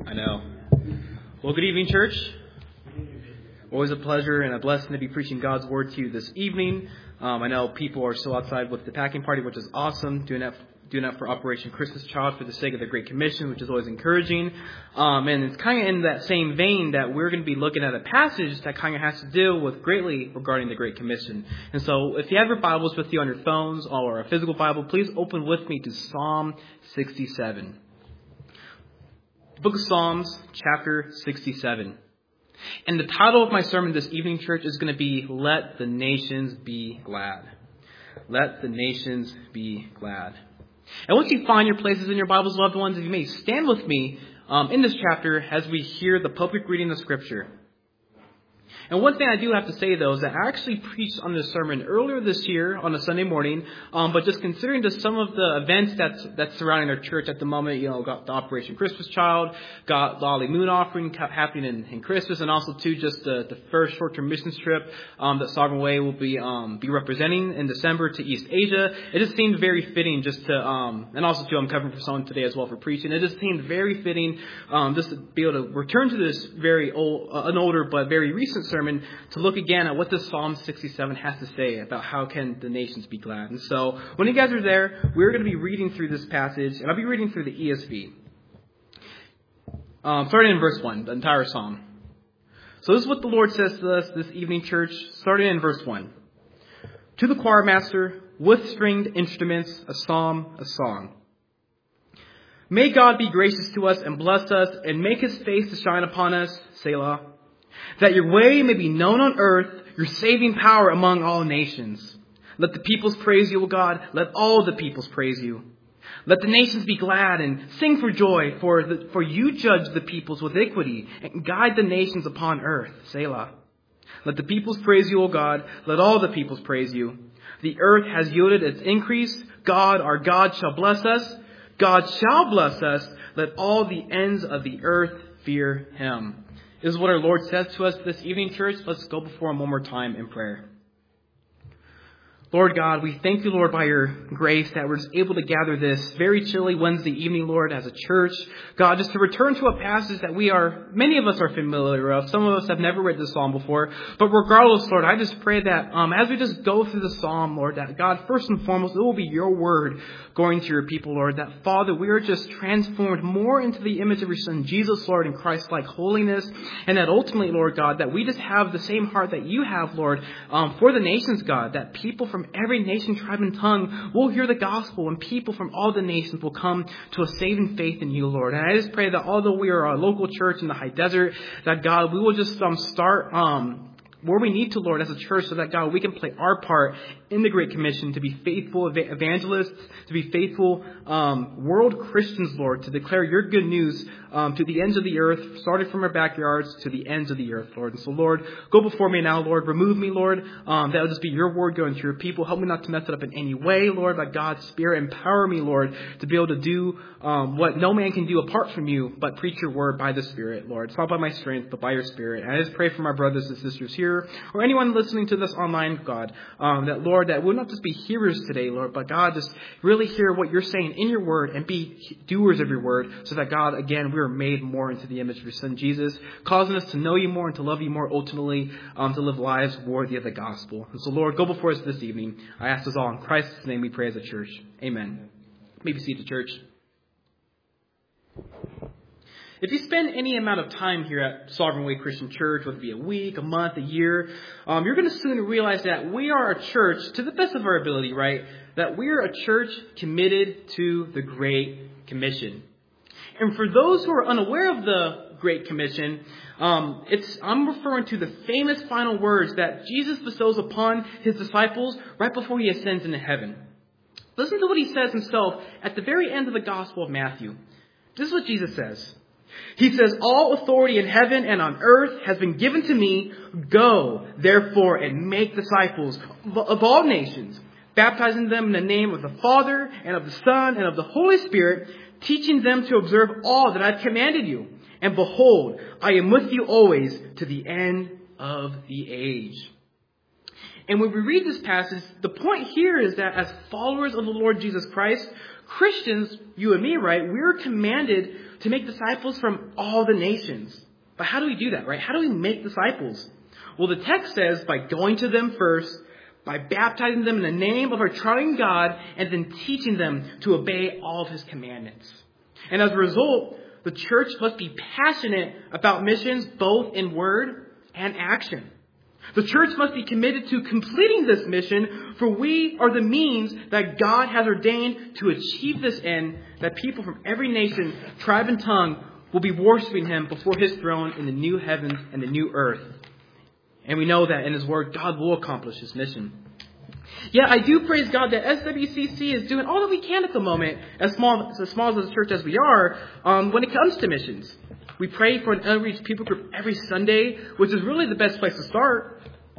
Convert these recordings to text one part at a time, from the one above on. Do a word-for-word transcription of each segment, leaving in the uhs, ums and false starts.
I know. Well, good evening, church. Always a pleasure and a blessing to be preaching God's word to you this evening. Um, I know people are still outside with the packing party, which is awesome. Doing that, doing that for Operation Christmas Child for the sake of the Great Commission, which is always encouraging. Um, and it's kind of in that same vein that we're going to be looking at a passage that kind of has to deal with greatly regarding the Great Commission. And so, if you have your Bibles with you on your phones or a physical Bible, please open with me to Psalm sixty-seven. The book of Psalms, chapter sixty-seven. And the title of my sermon this evening, church, is going to be, Let the Nations Be Glad. Let the Nations Be Glad. And once you find your places in your Bibles, loved ones, if you may stand with me um, in this chapter as we hear the public reading of Scripture. And one thing I do have to say, though, is that I actually preached on this sermon earlier this year on a Sunday morning, um, but just considering just some of the events that's, that's surrounding our church at the moment, you know, got the Operation Christmas Child, got the Lolly Moon Offering happening in, in Christmas, and also, too, just the, the first short-term missions trip um, that Sovereign Way will be um, be representing in December to East Asia. It just seemed very fitting just to, um, and also, too, I'm covering for someone today as well for preaching. It just seemed very fitting um, just to be able to return to this very old, uh, an older but very recent sermon to look again at what this Psalm sixty-seven has to say about how can the nations be glad. And so when you guys are there, we're going to be reading through this passage, and I'll be reading through the E S V. Um, starting in verse one, the entire Psalm. So this is what the Lord says to us this evening, church, starting in verse one. To the choir master, with stringed instruments, a psalm, a song. May God be gracious to us and bless us and make his face to shine upon us, Selah. That your way may be known on earth, your saving power among all nations. Let the peoples praise you, O God. Let all the peoples praise you. Let the nations be glad and sing for joy, for, the, for you judge the peoples with equity and guide the nations upon earth. Selah. Let the peoples praise you, O God. Let all the peoples praise you. The earth has yielded its increase. God, our God, shall bless us. God shall bless us. Let all the ends of the earth fear him. This is what our Lord says to us this evening, church. Let's go before him one more time in prayer. Lord God, we thank you, Lord, by your grace that we're just able to gather this very chilly Wednesday evening, Lord, as a church. God, just to return to a passage that we are, many of us are familiar of. Some of us have never read this psalm before. But regardless, Lord, I just pray that um, as we just go through the psalm, Lord, that God, first and foremost, it will be your word going to your people, Lord. That, Father, we are just transformed more into the image of your Son, Jesus, Lord, in Christ-like holiness. And that ultimately, Lord God, that we just have the same heart that you have, Lord, um, for the nations, God, that people from every nation, tribe, and tongue will hear the gospel, and people from all the nations will come to a saving faith in you, Lord. And I just pray that although we are a local church in the high desert, that God, we will just um, start um, where we need to, Lord, as a church, so that, God, we can play our part in the Great Commission to be faithful evangelists, to be faithful um, world Christians, Lord, to declare your good news um, to the ends of the earth, starting from our backyards to the ends of the earth, Lord. And so, Lord, go before me now, Lord. Remove me, Lord. Um, that will just be your word going to your people. Help me not to mess it up in any way, Lord. By God's Spirit, empower me, Lord, to be able to do um, what no man can do apart from you, but preach your word by the Spirit, Lord. It's not by my strength, but by your Spirit. And I just pray for my brothers and sisters here, or anyone listening to this online, God, um, that, Lord, that we'll not just be hearers today, Lord, but, God, just really hear what you're saying in your word and be doers of your word, so that, God, again, we are made more into the image of your Son, Jesus, causing us to know you more and to love you more, ultimately, um, to live lives worthy of the gospel. And so, Lord, go before us this evening. I ask this all in Christ's name we pray as a church. Amen. Maybe see the church. If you spend any amount of time here at Sovereign Way Christian Church, whether it be a week, a month, a year, um, you're going to soon realize that we are a church, to the best of our ability, right, that we are a church committed to the Great Commission. And for those who are unaware of the Great Commission, um, it's I'm referring to the famous final words that Jesus bestows upon his disciples right before he ascends into heaven. Listen to what he says himself at the very end of the Gospel of Matthew. This is what Jesus says. He says, all authority in heaven and on earth has been given to me. Go, therefore, and make disciples of all nations, baptizing them in the name of the Father and of the Son and of the Holy Spirit, teaching them to observe all that I've commanded you. And behold, I am with you always to the end of the age. And when we read this passage, the point here is that as followers of the Lord Jesus Christ, Christians, you and me, right, we're commanded to make disciples from all the nations. But how do we do that, right? How do we make disciples? Well, the text says by going to them first, by baptizing them in the name of our triune God, and then teaching them to obey all of his commandments. And as a result, the church must be passionate about missions both in word and action. The church must be committed to completing this mission, for we are the means that God has ordained to achieve this end, that people from every nation, tribe, and tongue will be worshiping him before his throne in the new heavens and the new earth. And we know that in his word, God will accomplish his mission. Yeah, I do praise God that S W C C is doing all that we can at the moment, as small as small as a church as we are, um, when it comes to missions. We pray for an unreached people group every Sunday, which is really the best place to start.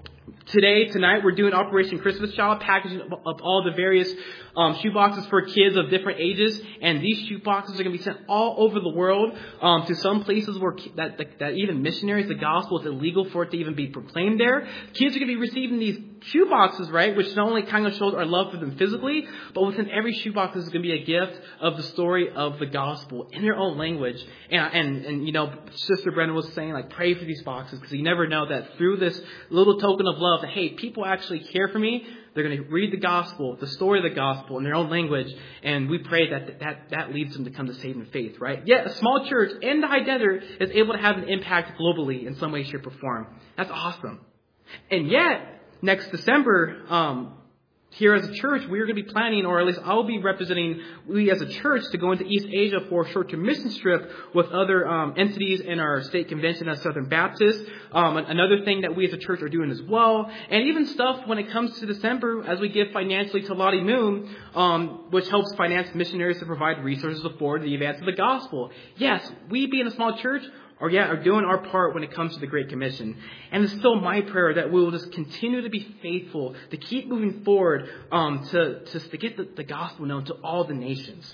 Today, tonight, we're doing Operation Christmas Child, packaging up all the various um, shoe boxes for kids of different ages. And these shoe boxes are going to be sent all over the world um, to some places where that, that, that even missionaries, the gospel is illegal for it to even be proclaimed there. Kids are going to be receiving these shoe boxes, right, which not only kind of shows our love for them physically, but within every shoe box is going to be a gift of the story of the gospel in their own language. And, and, and you know, Sister Brenda was saying, like, pray for these boxes, because you never know that through this little token of love, that, hey, people actually care for me. They're going to read the gospel, the story of the gospel in their own language, and we pray that that, that leads them to come to saving faith, right? Yet a small church in the high desert is able to have an impact globally in some way, shape, or form. That's awesome. And yet, next December, um, here as a church, we're going to be planning, or at least I'll be representing we as a church to go into East Asia for a short-term mission trip with other um, entities in our state convention as Southern Baptist. Um, another thing that we as a church are doing as well. And even stuff when it comes to December as we give financially to Lottie Moon, um, which helps finance missionaries to provide resources for the advance of the gospel. Yes, we being a small church, or yeah, are doing our part when it comes to the Great Commission. And it's still my prayer that we will just continue to be faithful, to keep moving forward, um, to, to, to get the, the gospel known to all the nations.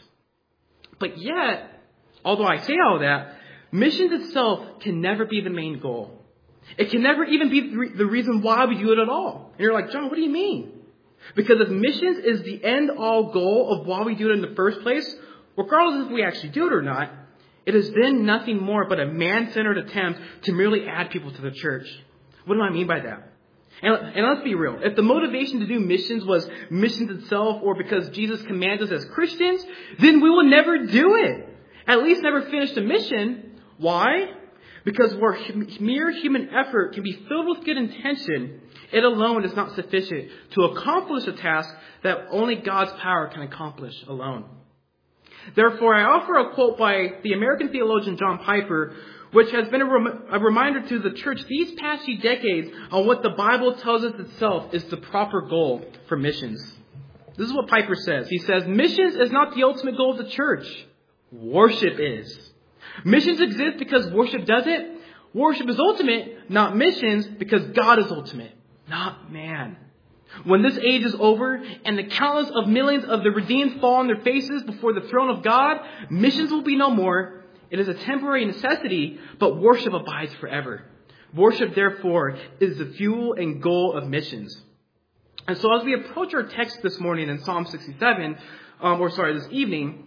But yet, although I say all that, missions itself can never be the main goal. It can never even be the, re- the reason why we do it at all. And you're like, John, what do you mean? Because if missions is the end-all goal of why we do it in the first place, regardless if we actually do it or not, it is then nothing more but a man-centered attempt to merely add people to the church. What do I mean by that? And, and let's be real. If the motivation to do missions was missions itself, or because Jesus commands us as Christians, then we will never do it. At least never finish the mission. Why? Because where mere human effort can be filled with good intention, it alone is not sufficient to accomplish a task that only God's power can accomplish alone. Therefore, I offer a quote by the American theologian John Piper, which has been a, rem- a reminder to the church these past few decades on what the Bible tells us itself is the proper goal for missions. This is what Piper says. He says, missions is not the ultimate goal of the church. Worship is. Missions exist because worship does it. Worship is ultimate, not missions, because God is ultimate, not man. When this age is over and the countless of millions of the redeemed fall on their faces before the throne of God, missions will be no more. It is a temporary necessity, but worship abides forever. Worship, therefore, is the fuel and goal of missions. And so as we approach our text this morning in Psalm sixty-seven, um, or sorry, this evening,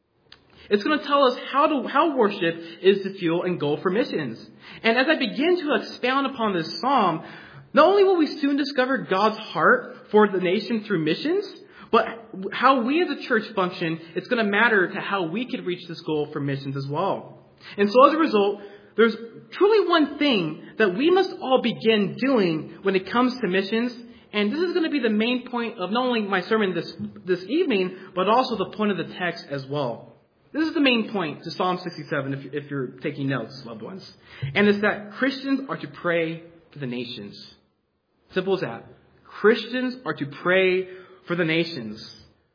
it's going to tell us how to how worship is the fuel and goal for missions. And as I begin to expound upon this psalm, not only will we soon discover God's heart for the nation through missions, but how we as a church function, it's going to matter to how we could reach this goal for missions as well. And so as a result, there's truly one thing that we must all begin doing when it comes to missions. And this is going to be the main point of not only my sermon this, this evening, but also the point of the text as well. This is the main point to Psalm sixty-seven, if, if you're taking notes, loved ones. And it's that Christians are to pray for the nations. Simple as that. Christians are to pray for the nations.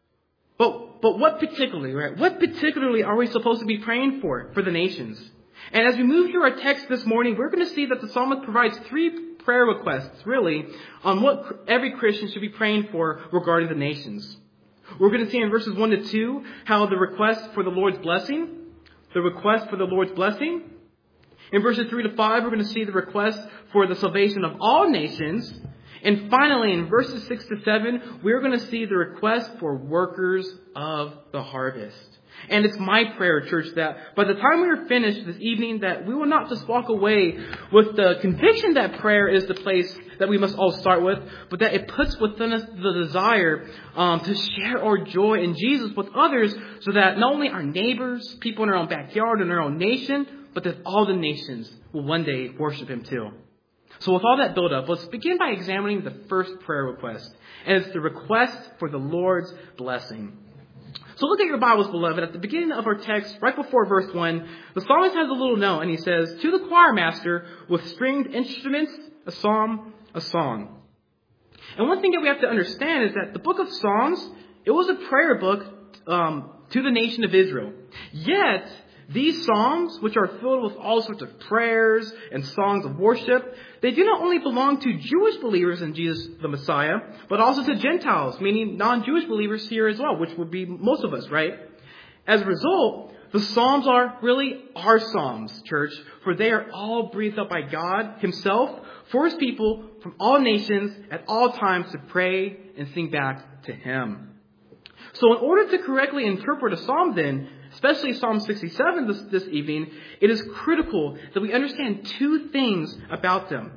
But, but what particularly, right? What particularly are we supposed to be praying for, for the nations? And as we move through our text this morning, we're going to see that the psalmist provides three prayer requests, really, on what every Christian should be praying for regarding the nations. We're going to see in verses one to two how the request for the Lord's blessing, the request for the Lord's blessing. In verses three to five, we're going to see the request for the salvation of all nations. And finally, in verses six to seven, we're going to see the request for workers of the harvest. And it's my prayer, church, that by the time we are finished this evening, that we will not just walk away with the conviction that prayer is the place that we must all start with, but that it puts within us the desire um, to share our joy in Jesus with others, so that not only our neighbors, people in our own backyard, and our own nation, but that all the nations will one day worship Him too. So with all that build up, let's begin by examining the first prayer request. And it's the request for the Lord's blessing. So look at your Bibles, beloved. At the beginning of our text, right before verse one, the psalmist has a little note, and he says, "To the choir master with stringed instruments, a psalm, a song." And one thing that we have to understand is that the book of Psalms, it was a prayer book um, to the nation of Israel. Yet, these psalms, which are filled with all sorts of prayers and songs of worship, they do not only belong to Jewish believers in Jesus the Messiah, but also to Gentiles, meaning non-Jewish believers here as well, which would be most of us, right? As a result, the psalms are really our psalms, church, for they are all breathed up by God Himself for His people from all nations at all times to pray and sing back to Him. So in order to correctly interpret a psalm then, especially Psalm sixty-seven this, this evening, it is critical that we understand two things about them.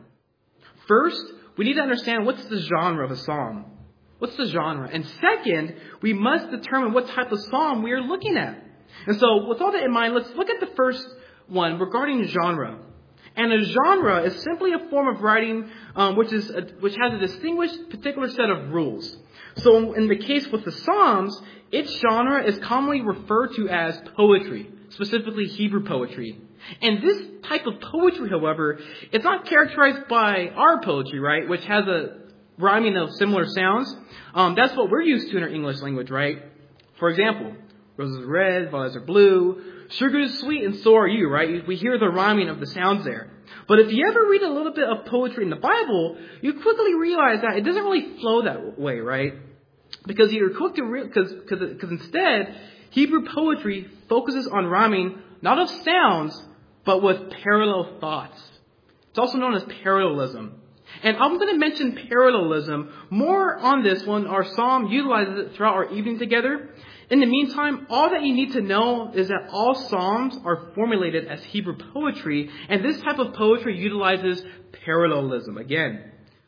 First, we need to understand what's the genre of a psalm. What's the genre? And second, we must determine what type of psalm we are looking at. And so with all that in mind, let's look at the first one regarding genre. And a genre is simply a form of writing um, which is a, which has a distinguished particular set of rules. So in the case with the Psalms, its genre is commonly referred to as poetry, specifically Hebrew poetry. And this type of poetry, however, is not characterized by our poetry, right, which has a rhyming of similar sounds. Um, that's what we're used to in our English language, right? For example, roses are red, violets are blue, sugar is sweet, and so are you, right? We hear the rhyming of the sounds there. But if you ever read a little bit of poetry in the Bible, you quickly realize that it doesn't really flow that way, right? Because you're quick to re- because because instead, Hebrew poetry focuses on rhyming not of sounds, but with parallel thoughts. It's also known as parallelism. And I'm going to mention parallelism more on this when our psalm utilizes it throughout our evening together. In the meantime, all that you need to know is that all psalms are formulated as Hebrew poetry, and this type of poetry utilizes parallelism again.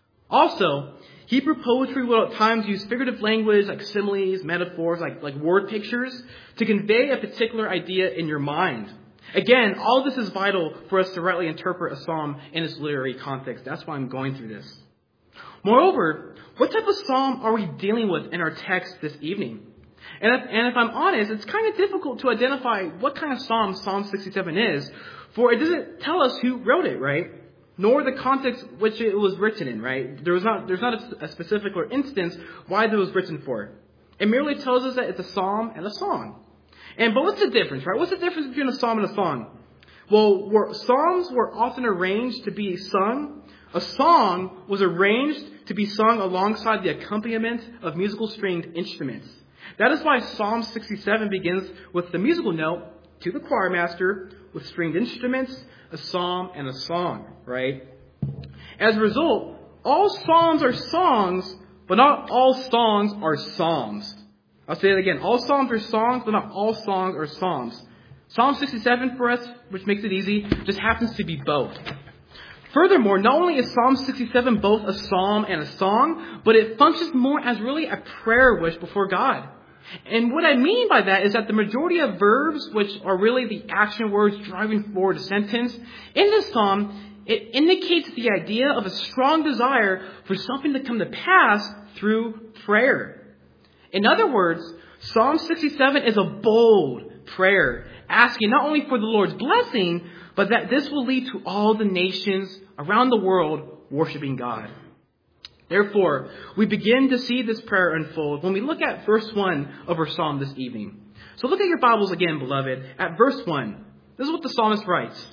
Also, Hebrew poetry will at times use figurative language like similes, metaphors, like, like word pictures to convey a particular idea in your mind. Again, all this is vital for us to rightly interpret a psalm in its literary context. That's why I'm going through this. Moreover, what type of psalm are we dealing with in our text this evening? And if, and if I'm honest, it's kind of difficult to identify what kind of psalm Psalm sixty-seven is, for it doesn't tell us who wrote it, right? Nor the context which it was written in, right? There was not, there's not a, a specific or instance why it was written for. It merely tells us that it's a psalm and a song. And but what's the difference, right? What's the difference between a psalm and a song? Well, where psalms were often arranged to be sung, a song was arranged to be sung alongside the accompaniment of musical stringed instruments. That is why Psalm sixty-seven begins with the musical note, "To the choir master with stringed instruments, a psalm and a song," right? As a result, all psalms are songs, but not all songs are psalms. I'll say it again. All psalms are songs, but not all songs are psalms. Psalm sixty-seven for us, which makes it easy, just happens to be both. Furthermore, not only is Psalm sixty-seven both a psalm and a song, but it functions more as really a prayer wish before God. And what I mean by that is that the majority of verbs, which are really the action words driving forward a sentence, in this psalm, it indicates the idea of a strong desire for something to come to pass through prayer. In other words, Psalm sixty-seven is a bold prayer, asking not only for the Lord's blessing, but that this will lead to all the nations around the world worshiping God. Therefore, we begin to see this prayer unfold when we look at verse one of our psalm this evening. So look at your Bibles again, beloved, at verse one. This is what the psalmist writes.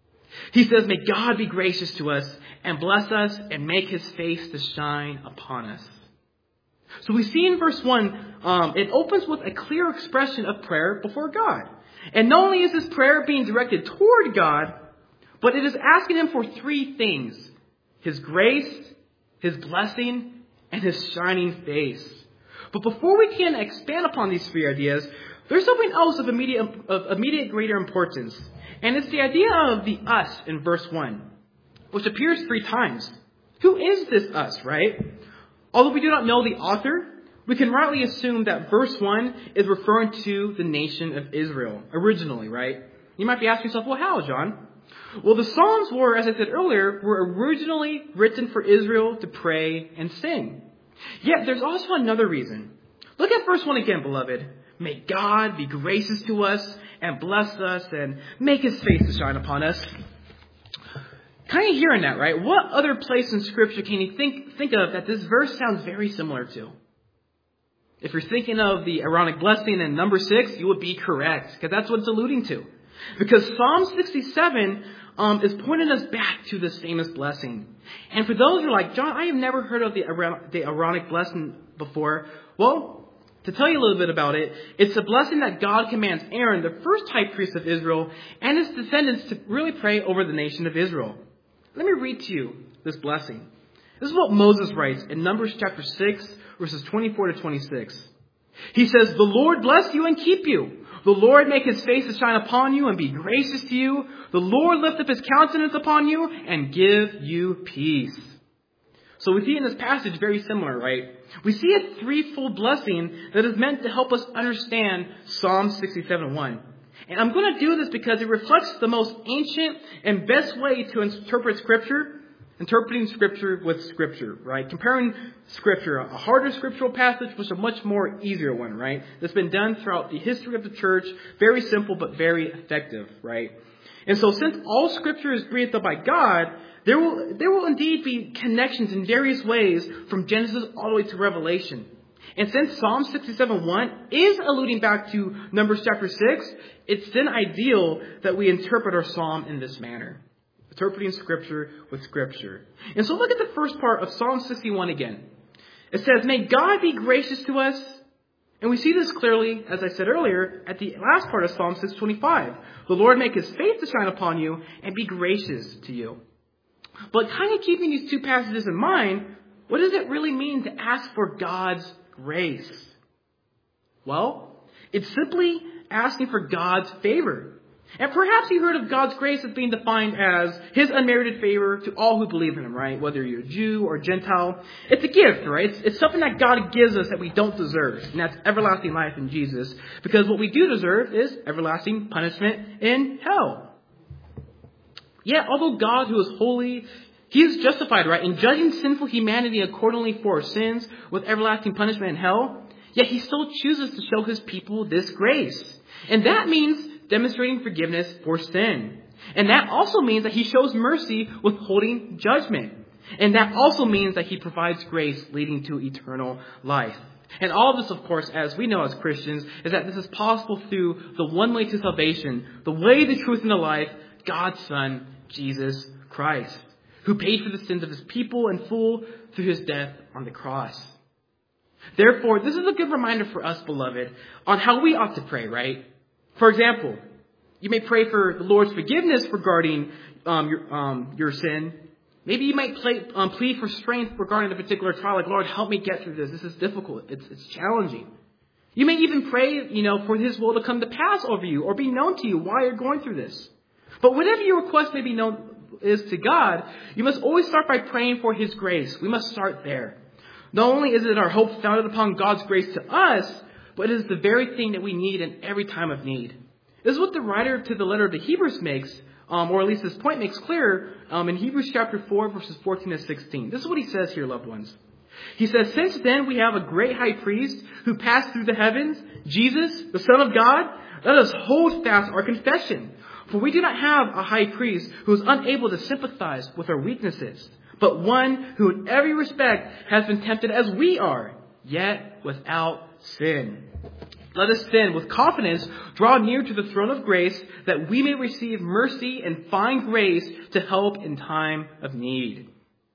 He says, "May God be gracious to us and bless us and make His face to shine upon us." So we see in verse one, um, it opens with a clear expression of prayer before God. And not only is this prayer being directed toward God, but it is asking Him for three things: His grace, His blessing, and His shining face. But before we can expand upon these three ideas, There's something else of immediate, of immediate greater importance, and it's the idea of the us in verse one, which appears three times. Who is this us, right? Although we do not know the author, we can rightly assume that verse one is referring to the nation of Israel originally, right? You might be asking yourself, well, how, John? Well, the Psalms were, as I said earlier, were originally written for Israel to pray and sing. Yet there's also another reason. Look at verse one again, beloved. May God be gracious to us and bless us and make his face to shine upon us. Kind of hearing that, right? What other place in Scripture can you think, think of that this verse sounds very similar to? If you're thinking of the Aaronic blessing in number six, you would be correct, because that's what it's alluding to. Because Psalm sixty-seven um, is pointing us back to this famous blessing. And for those who are like, John, I have never heard of the, the Aaronic blessing before. Well, to tell you a little bit about it, it's a blessing that God commands Aaron, the first high priest of Israel, and his descendants to really pray over the nation of Israel. Let me read to you this blessing. This is what Moses writes in Numbers chapter six, verses twenty-four to twenty-six. He says, the Lord bless you and keep you. The Lord make his face to shine upon you and be gracious to you. The Lord lift up his countenance upon you and give you peace. So we see in this passage very similar, right? We see a threefold blessing that is meant to help us understand Psalm sixty-seven one. And I'm going to do this because it reflects the most ancient and best way to interpret Scripture, interpreting Scripture with Scripture, right? Comparing Scripture, a harder scriptural passage with a much more easier one, right? That's been done throughout the history of the church. Very simple, but very effective, right? And so since all Scripture is breathed up by God, there will, there will indeed be connections in various ways from Genesis all the way to Revelation. And since Psalm sixty-seven one is alluding back to Numbers chapter six, it's then ideal that we interpret our psalm in this manner. Interpreting Scripture with Scripture. And so look at the first part of Psalm sixty-one again. It says, may God be gracious to us. And we see this clearly, as I said earlier, at the last part of Psalm six twenty-five. The Lord make his face to shine upon you and be gracious to you. But kind of keeping these two passages in mind, what does it really mean to ask for God's grace? Well, it's simply asking for God's favor. And perhaps you heard of God's grace as being defined as his unmerited favor to all who believe in him, right? Whether you're a Jew or Gentile. It's a gift, right? It's, it's something that God gives us that we don't deserve. And that's everlasting life in Jesus. Because what we do deserve is everlasting punishment in hell. Yet, although God, who is holy, he is justified, right, in judging sinful humanity accordingly for our sins with everlasting punishment in hell, yet he still chooses to show his people this grace. And that means demonstrating forgiveness for sin. And that also means that he shows mercy withholding judgment. And that also means that he provides grace leading to eternal life. And all of this, of course, as we know as Christians, is that this is possible through the one way to salvation, the way, the truth, and the life, God's Son, Jesus Christ, who paid for the sins of his people in full through his death on the cross. Therefore, this is a good reminder for us, beloved, on how we ought to pray, right? For example, you may pray for the Lord's forgiveness regarding um, your, um, your sin. Maybe you might play, um, plead for strength regarding a particular trial, like, Lord, help me get through this. This is difficult. It's, it's challenging. You may even pray, you know, for his will to come to pass over you or be known to you while you're going through this. But whatever your request may be known is to God, you must always start by praying for his grace. We must start there. Not only is it our hope founded upon God's grace to us, but it is the very thing that we need in every time of need. This is what the writer to the letter of the Hebrews makes, um, or at least this point makes clear um, in Hebrews chapter four, verses fourteen to sixteen. This is what he says here, loved ones. He says, since then we have a great high priest who passed through the heavens, Jesus, the Son of God, let us hold fast our confession. For we do not have a high priest who is unable to sympathize with our weaknesses, but one who in every respect has been tempted as we are, yet without sin. Let us then, with confidence, draw near to the throne of grace, that we may receive mercy and find grace to help in time of need.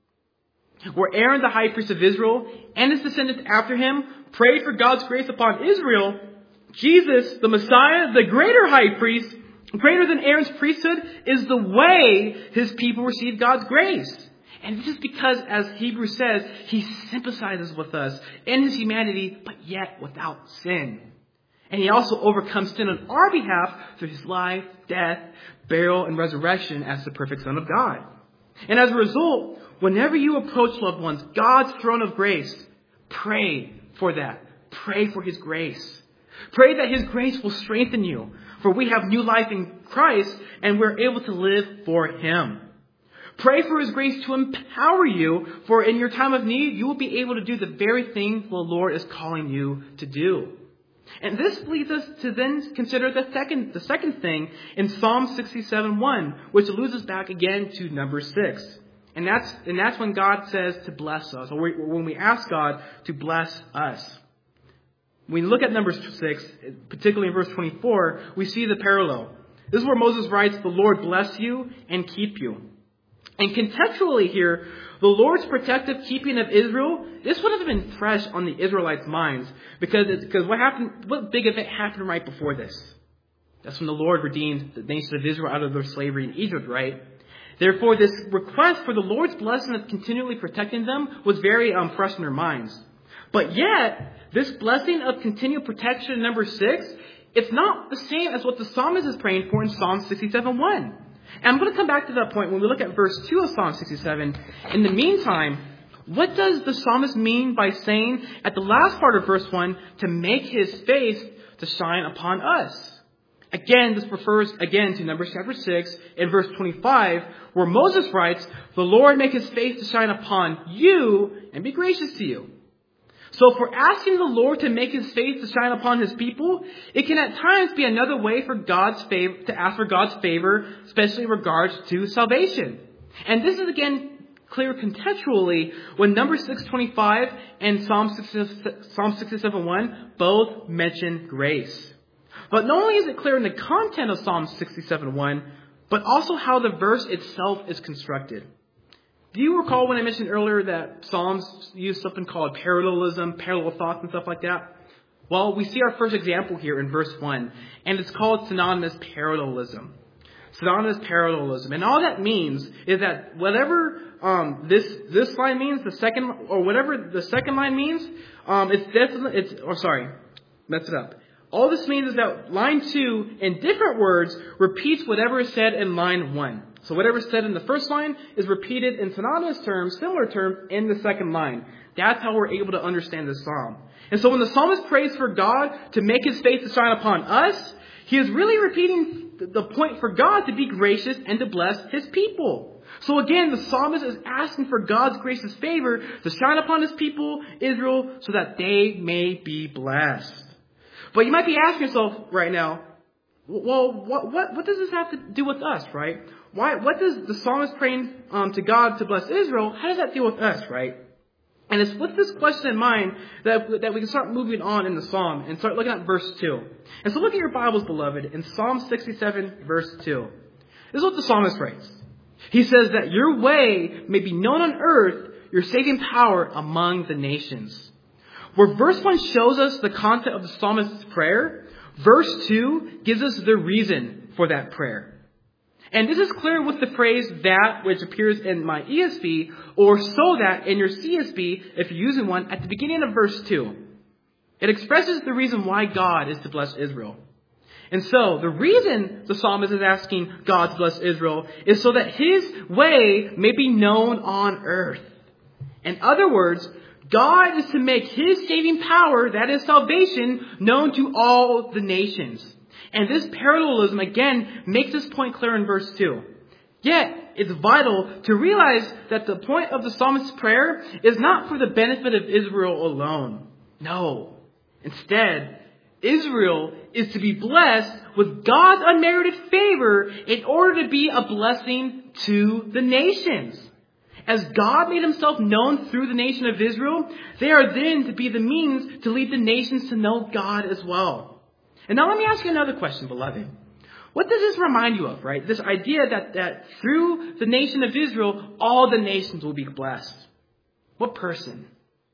Where Aaron, the high priest of Israel, and his descendants after him, prayed for God's grace upon Israel, Jesus, the Messiah, the greater high priest, greater than Aaron's priesthood, is the way his people receive God's grace. And this is because, as Hebrews says, he sympathizes with us in his humanity, but yet without sin. And he also overcomes sin on our behalf through his life, death, burial, and resurrection as the perfect Son of God. And as a result, whenever you approach, loved ones, God's throne of grace, pray for that. Pray for his grace. Pray that his grace will strengthen you, for we have new life in Christ and we're able to live for him. Pray for his grace to empower you, for in your time of need, you will be able to do the very thing the Lord is calling you to do. And this leads us to then consider the second, the second thing in Psalm sixty-seven one, which alludes us back again to number six. And that's, and that's when God says to bless us, or when we ask God to bless us. When we look at number six, particularly in verse twenty-four, we see the parallel. This is where Moses writes, "The Lord bless you and keep you." And contextually here, the Lord's protective keeping of Israel, this would have been fresh on the Israelites' minds. Because, it's, because what happened, what big event happened right before this? That's when the Lord redeemed the nation of Israel out of their slavery in Egypt, right? Therefore, this request for the Lord's blessing of continually protecting them was very um, fresh in their minds. But yet, this blessing of continual protection in number six, it's not the same as what the psalmist is praying for in Psalm sixty-seven one. And I'm going to come back to that point when we look at verse two of Psalm sixty-seven. In the meantime, what does the psalmist mean by saying at the last part of verse one, to make his face to shine upon us? Again, this refers again to Numbers chapter six in verse twenty-five, where Moses writes, "The Lord make his face to shine upon you and be gracious to you." So if we're asking the Lord to make his face to shine upon his people, it can at times be another way for God's favor, to ask for God's favor, especially in regards to salvation. And this is again clear contextually when Numbers six twenty-five and Psalm sixty-seven one both mention grace. But not only is it clear in the content of Psalm sixty-seven one, but also how the verse itself is constructed. Do you recall when I mentioned earlier that Psalms use something called parallelism, parallel thoughts and stuff like that? Well, we see our first example here in verse one, and it's called synonymous parallelism. Synonymous parallelism. And all that means is that whatever um, this this line means, the second, or whatever the second line means, um, it's definitely, it's, oh sorry, messed it up. All this means is that line two, in different words, repeats whatever is said in line one. So whatever is said in the first line is repeated in synonymous terms, similar terms, in the second line. That's how we're able to understand this psalm. And so when the psalmist prays for God to make his face to shine upon us, he is really repeating the point for God to be gracious and to bless his people. So again, the psalmist is asking for God's gracious favor to shine upon his people, Israel, so that they may be blessed. But you might be asking yourself right now, well, what, what, what does this have to do with us, right? Why, what does the psalmist praying um, to God to bless Israel, how does that deal with us, right? And it's with this question in mind that, that we can start moving on in the psalm and start looking at verse two. And so look at your Bibles, beloved, in Psalm sixty-seven, verse two. This is what the psalmist writes. He says that your way may be known on earth, your saving power among the nations. Where verse one shows us the content of the psalmist's prayer, verse two gives us the reason for that prayer. And this is clear with the phrase "that," which appears in my E S V, or "so that" in your C S B, if you're using one, at the beginning of verse two. It expresses the reason why God is to bless Israel. And so, the reason the psalmist is asking God to bless Israel is so that his way may be known on earth. In other words, God is to make his saving power, that is salvation, known to all the nations. And this parallelism, again, makes this point clear in verse two. Yet, it's vital to realize that the point of the psalmist's prayer is not for the benefit of Israel alone. No. Instead, Israel is to be blessed with God's unmerited favor in order to be a blessing to the nations. As God made himself known through the nation of Israel, they are then to be the means to lead the nations to know God as well. And now let me ask you another question, beloved. What does this remind you of, right? This idea that, that through the nation of Israel, all the nations will be blessed. What person?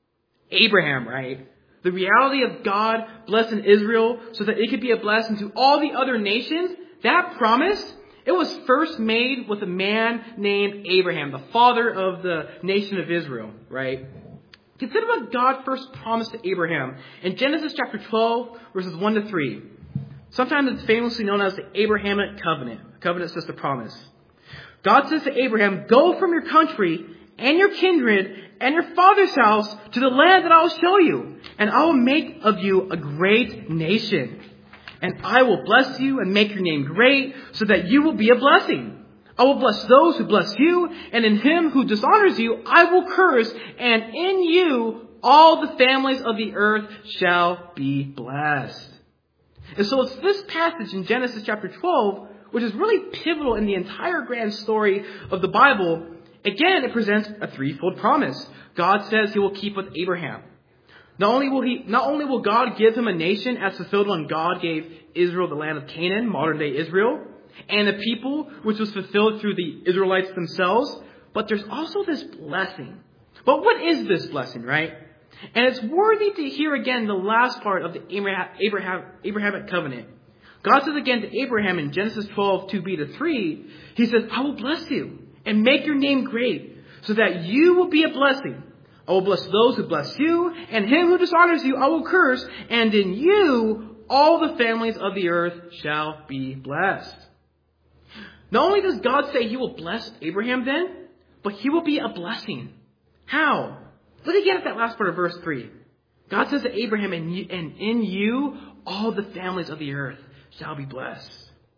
Abraham, right? The reality of God blessing Israel so that it could be a blessing to all the other nations, that promise, it was first made with a man named Abraham, the father of the nation of Israel, right? Consider what God first promised to Abraham in Genesis chapter twelve, verses one to three. Sometimes it's famously known as the Abrahamic covenant. A covenant is just a promise. God says to Abraham, "Go from your country and your kindred and your father's house to the land that I will show you, and I will make of you a great nation. And I will bless you and make your name great so that you will be a blessing. I will bless those who bless you, and in him who dishonors you I will curse, and in you all the families of the earth shall be blessed." And so it's this passage in Genesis chapter twelve, which is really pivotal in the entire grand story of the Bible. Again, it presents a threefold promise. God says he will keep with Abraham. Not only will he, not only will God give him a nation as fulfilled when God gave Israel the land of Canaan, modern day Israel, and a people which was fulfilled through the Israelites themselves, but there's also this blessing. But what is this blessing, right? And it's worthy to hear again the last part of the Abraham, Abraham, Abrahamic covenant. God says again to Abraham in Genesis twelve, two b to three, he says, "I will bless you and make your name great so that you will be a blessing. I will bless those who bless you, and him who dishonors you I will curse, and in you all the families of the earth shall be blessed." Not only does God say he will bless Abraham then, but he will be a blessing. How? Look again at that last part of verse three. God says to Abraham, and in you all the families of the earth shall be blessed.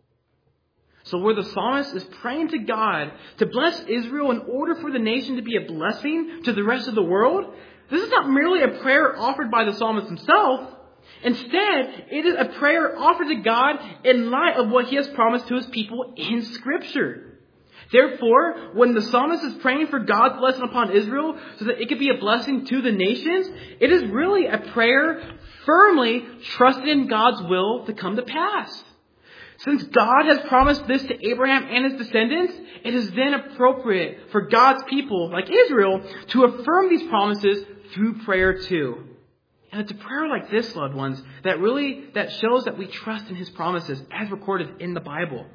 So where the psalmist is praying to God to bless Israel in order for the nation to be a blessing to the rest of the world, this is not merely a prayer offered by the psalmist himself. Instead, it is a prayer offered to God in light of what he has promised to his people in Scripture. Therefore, when the psalmist is praying for God's blessing upon Israel so that it could be a blessing to the nations, it is really a prayer firmly trusting in God's will to come to pass. Since God has promised this to Abraham and his descendants, it is then appropriate for God's people, like Israel, to affirm these promises through prayer too. And it's a prayer like this, loved ones, that really that shows that we trust in his promises as recorded in the Bible.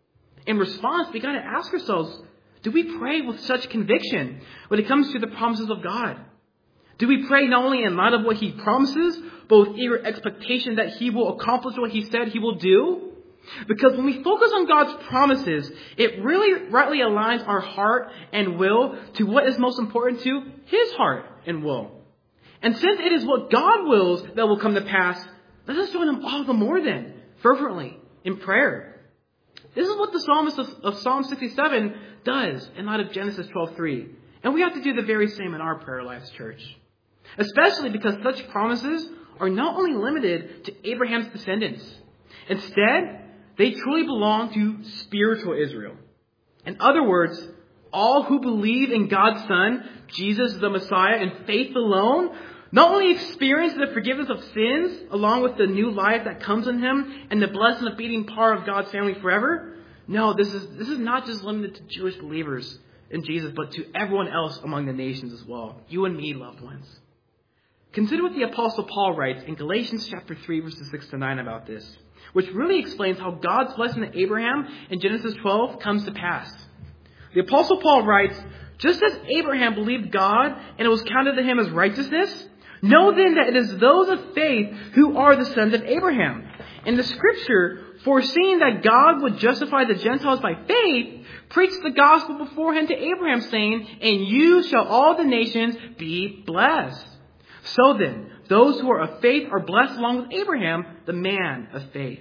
In response, we got to ask ourselves, do we pray with such conviction when it comes to the promises of God? Do we pray not only in light of what he promises, but with eager expectation that he will accomplish what he said he will do? Because when we focus on God's promises, it really rightly aligns our heart and will to what is most important to his heart and will. And since it is what God wills that will come to pass, let us join him all the more then, fervently, in prayer. This is what the psalmist of, of Psalm sixty-seven does in light of Genesis twelve three. And we have to do the very same in our prayer lives, church. Especially because such promises are not only limited to Abraham's descendants. Instead, they truly belong to spiritual Israel. In other words, all who believe in God's Son, Jesus the Messiah, in faith alone, not only experience the forgiveness of sins, along with the new life that comes in him and the blessing of being part of God's family forever. No, this is this is not just limited to Jewish believers in Jesus, but to everyone else among the nations as well. You and me, loved ones. Consider what the Apostle Paul writes in Galatians chapter three, verses six to nine about this, which really explains how God's blessing to Abraham in Genesis twelve comes to pass. The Apostle Paul writes, "Just as Abraham believed God and it was counted to him as righteousness, know then that it is those of faith who are the sons of Abraham. In the Scripture, foreseeing that God would justify the Gentiles by faith, preached the gospel beforehand to Abraham, saying, 'In you shall all the nations be blessed.' So then, those who are of faith are blessed along with Abraham, the man of faith."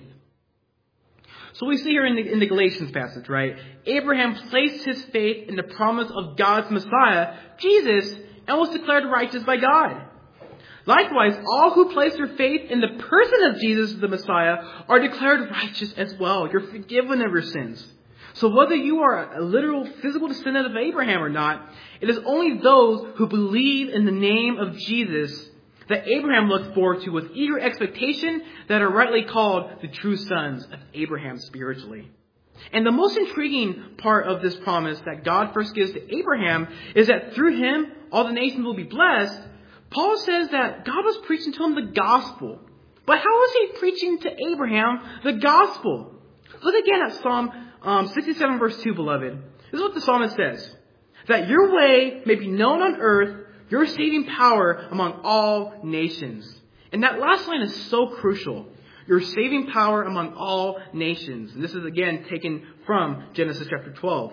So we see here in the, in the Galatians passage, right? Abraham placed his faith in the promise of God's Messiah, Jesus, and was declared righteous by God. Likewise, all who place their faith in the person of Jesus the Messiah are declared righteous as well. You're forgiven of your sins. So whether you are a literal physical descendant of Abraham or not, it is only those who believe in the name of Jesus that Abraham looked forward to with eager expectation that are rightly called the true sons of Abraham spiritually. And the most intriguing part of this promise that God first gives to Abraham is that through him all the nations will be blessed. Paul says that God was preaching to him the gospel. But how was he preaching to Abraham the gospel? Look again at Psalm um, sixty-seven verse two, beloved. This is what the psalmist says. "That your way may be known on earth, your saving power among all nations. And that last line is so crucial. Your saving power among all nations. And this is again taken from Genesis chapter twelve.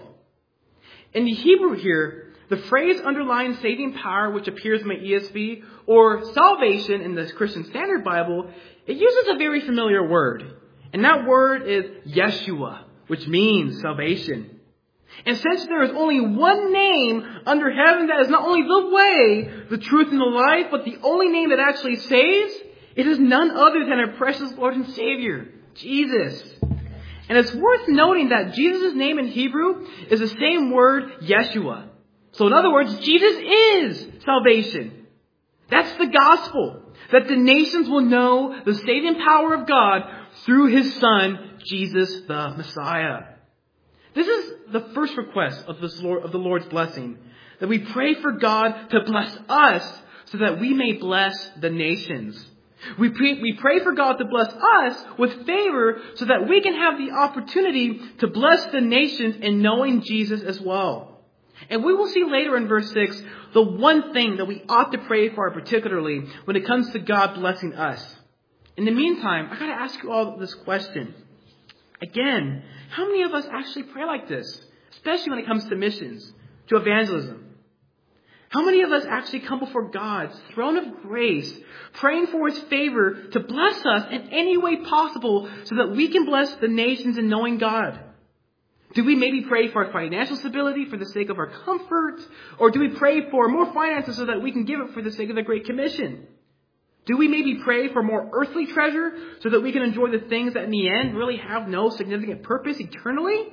In the Hebrew here, the phrase underlying saving power, which appears in my E S V, or salvation in the Christian Standard Bible, it uses a very familiar word. And that word is Yeshua, which means salvation. And since there is only one name under heaven that is not only the way, the truth, and the life, but the only name that actually saves, it is none other than our precious Lord and Savior, Jesus. And it's worth noting that Jesus' name in Hebrew is the same word, Yeshua. So in other words, Jesus is salvation. That's the gospel, that the nations will know the saving power of God through His Son, Jesus the Messiah. This is the first request of, this Lord, of the Lord's blessing, that we pray for God to bless us so that we may bless the nations. We pray, we pray for God to bless us with favor so that we can have the opportunity to bless the nations in knowing Jesus as well. And we will see later in verse six the one thing that we ought to pray for particularly when it comes to God blessing us. In the meantime, I got to ask you all this question. Again, how many of us actually pray like this? Especially when it comes to missions, to evangelism. How many of us actually come before God's throne of grace, praying for His favor to bless us in any way possible so that we can bless the nations in knowing God? Do we maybe pray for our financial stability for the sake of our comfort? Or do we pray for more finances so that we can give it for the sake of the Great Commission? Do we maybe pray for more earthly treasure so that we can enjoy the things that in the end really have no significant purpose eternally?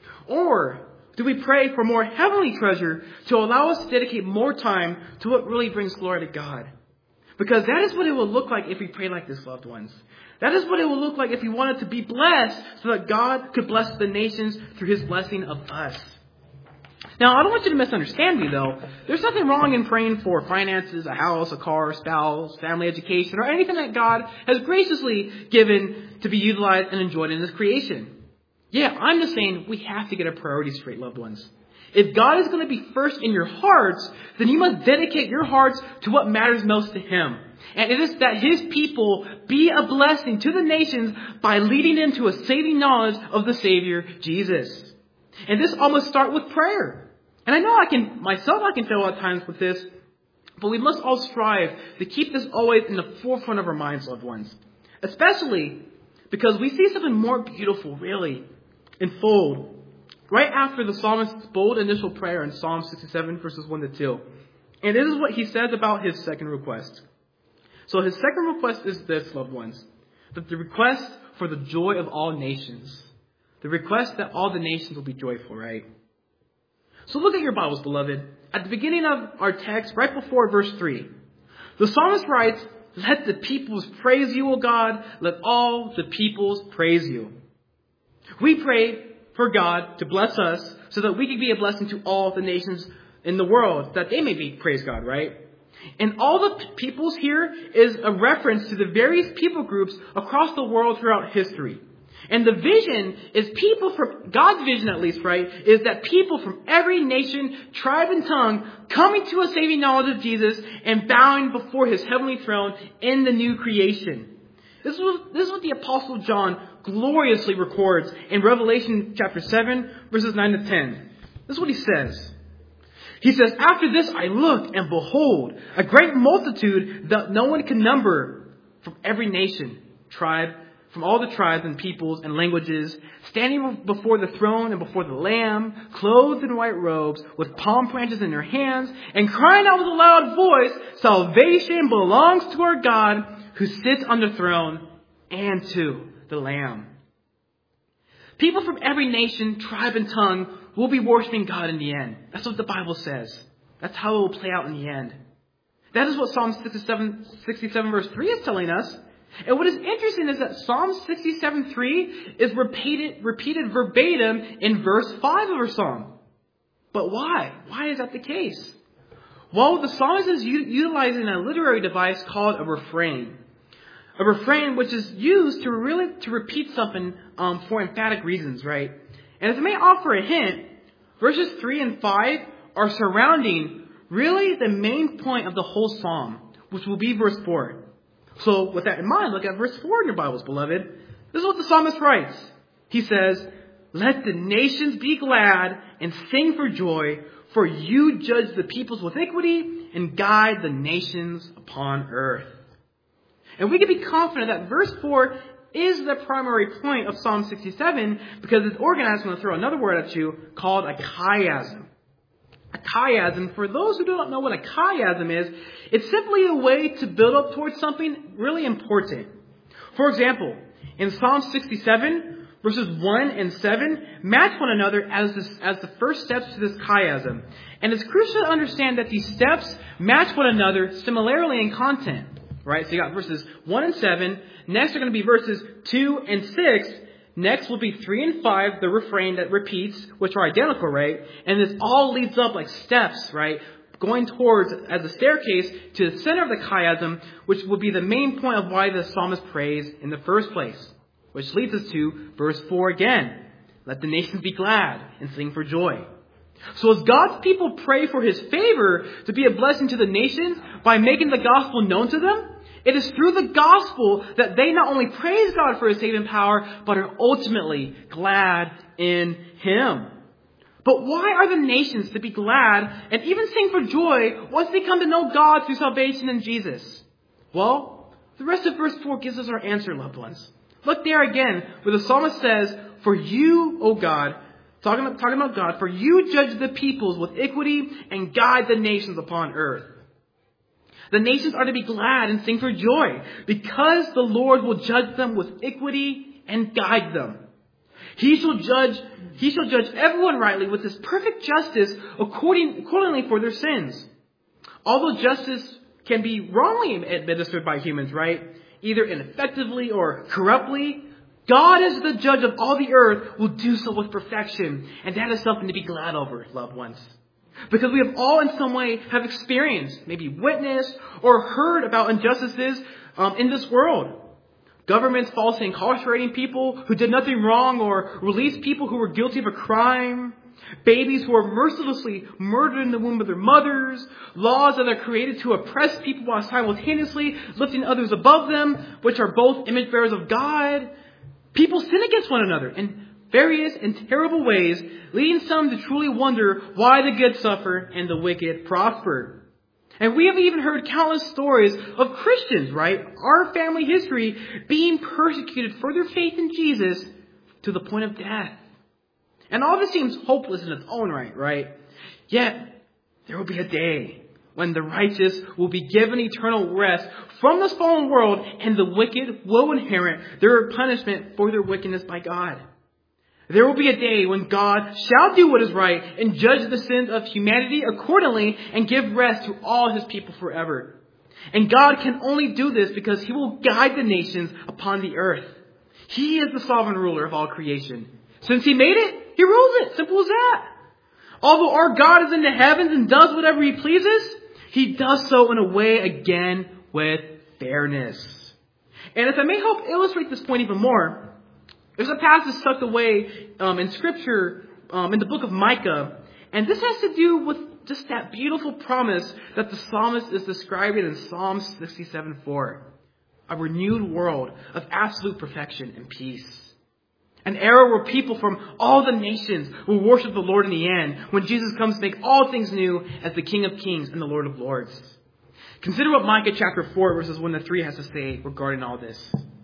Or do we pray for more heavenly treasure to allow us to dedicate more time to what really brings glory to God? Because that is what it will look like if we pray like this, loved ones. That is what it will look like if we wanted to be blessed so that God could bless the nations through His blessing of us. Now, I don't want you to misunderstand me, though. There's nothing wrong in praying for finances, a house, a car, a spouse, family education, or anything that God has graciously given to be utilized and enjoyed in His creation. Yeah, I'm just saying we have to get our priorities straight, loved ones. If God is going to be first in your hearts, then you must dedicate your hearts to what matters most to Him. And it is that His people be a blessing to the nations by leading them to a saving knowledge of the Savior, Jesus. And this all must start with prayer. And I know I can, myself, I can fail at times with this, but we must all strive to keep this always in the forefront of our minds, loved ones. Especially because we see something more beautiful, really, unfold right after the psalmist's bold initial prayer in Psalm sixty-seven, verses one to two. And this is what he says about his second request. So his second request is this, loved ones, that the request for the joy of all nations. The request that all the nations will be joyful, right? So look at your Bibles, beloved. At the beginning of our text, right before verse three, the psalmist writes, "Let the peoples praise you, O God. Let all the peoples praise you." We pray for God to bless us so that we can be a blessing to all the nations in the world, that they may be praise God, right? And all the peoples here is a reference to the various people groups across the world throughout history. And the vision is people from, God's vision at least, right, is that people from every nation, tribe, and tongue coming to a saving knowledge of Jesus and bowing before His heavenly throne in the new creation. This is what, this is what the Apostle John gloriously records in Revelation chapter seven, verses nine to ten. This is what he says. He says, "After this I looked, and behold, a great multitude that no one can number from every nation, tribe, from all the tribes and peoples and languages, standing before the throne and before the Lamb, clothed in white robes, with palm branches in their hands, and crying out with a loud voice, 'Salvation belongs to our God who sits on the throne and to the Lamb.'" People from every nation, tribe, and tongue will be worshiping God in the end. That's what the Bible says. That's how it will play out in the end. That is what Psalm sixty-seven, sixty-seven verse three is telling us. And what is interesting is that Psalm sixty-seven three is repeated, repeated verbatim in verse five of our psalm. But why? Why is that the case? Well, the psalmist is u- utilizing a literary device called a refrain. A refrain which is used to really to repeat something um, for emphatic reasons, right? And as it may offer a hint, verses three and five are surrounding really the main point of the whole psalm, which will be verse four. So with that in mind, look at verse four in your Bibles, beloved. This is what the psalmist writes. He says, "Let the nations be glad and sing for joy, for you judge the peoples with equity and guide the nations upon earth." And we can be confident that verse four is the primary point of Psalm sixty-seven because it's organized, I'm going to throw another word at you, called a chiasm. A chiasm, for those who do not know what a chiasm is, it's simply a way to build up towards something really important. For example, in Psalm sixty-seven, verses one and seven match one another as, this, as the first steps to this chiasm. And it's crucial to understand that these steps match one another similarly in content. Right? So you got verses one and seven. Next are going to be verses two and six. Next will be three and five, the refrain that repeats, which are identical, right? And this all leads up like steps, right? Going towards, as a staircase, to the center of the chiasm, which will be the main point of why the psalmist prays in the first place. Which leads us to verse four again. "Let the nations be glad and sing for joy." So as God's people pray for His favor to be a blessing to the nations by making the gospel known to them, it is through the gospel that they not only praise God for His saving power, but are ultimately glad in Him. But why are the nations to be glad and even sing for joy once they come to know God through salvation in Jesus? Well, the rest of verse four gives us our answer, loved ones. Look there again, where the psalmist says, "For you, O God," talking about, talking about God, "for you judge the peoples with equity and guide the nations upon earth." The nations are to be glad and sing for joy because the Lord will judge them with equity and guide them. He shall judge, he shall judge everyone rightly with His perfect justice according, accordingly for their sins. Although justice can be wrongly administered by humans, right? Either ineffectively or corruptly, God as the judge of all the earth will do so with perfection. And that is something to be glad over, loved ones. Because we have all in some way have experienced, maybe witnessed, or heard about injustices um, in this world. Governments falsely incarcerating people who did nothing wrong or release people who were guilty of a crime. Babies who are mercilessly murdered in the womb of their mothers. Laws that are created to oppress people while simultaneously lifting others above them, which are both image bearers of God. People sin against one another in various and terrible ways, leading some to truly wonder why the good suffer and the wicked prosper. And we have even heard countless stories of Christians, right? Our family history being persecuted for their faith in Jesus to the point of death. And all this seems hopeless in its own right, right? Yet, there will be a day when the righteous will be given eternal rest from this fallen world and the wicked will inherit their punishment for their wickedness by God. There will be a day when God shall do what is right and judge the sins of humanity accordingly and give rest to all His people forever. And God can only do this because He will guide the nations upon the earth. He is the sovereign ruler of all creation. Since He made it, He rules it. Simple as that. Although our God is in the heavens and does whatever He pleases, He does so in a way, again, with fairness. And if I may help illustrate this point even more, there's a passage tucked away um, in Scripture, um, in the book of Micah. And this has to do with just that beautiful promise that the psalmist is describing in Psalm sixty-seven four. A renewed world of absolute perfection and peace. An era where people from all the nations will worship the Lord in the end, when Jesus comes to make all things new as the King of Kings and the Lord of Lords. Consider what Micah chapter four verses one to three has to say regarding all this.